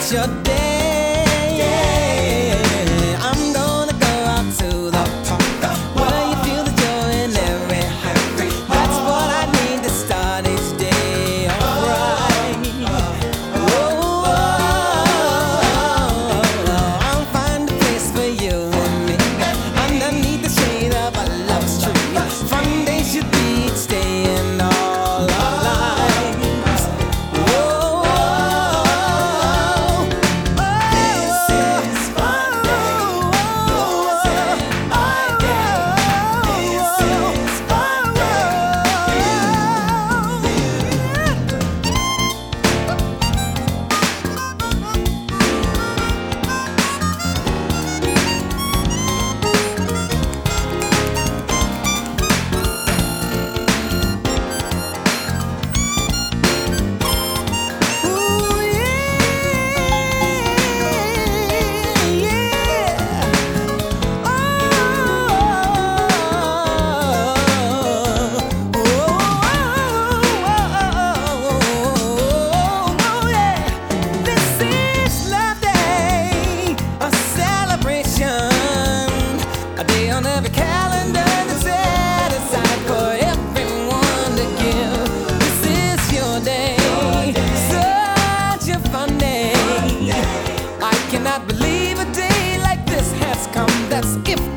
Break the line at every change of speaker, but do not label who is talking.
it's your day. I'm gonna go out to the park where you feel the joy in every heart. That's what I need to start each day alright. Oh, I'll find a place for you and me underneath the shade of a love's tree. Fun day should be each day and all our lives. On every calendar that's set aside for everyone to give. This is your day, such a fun day. I cannot believe a day like this has come. That's if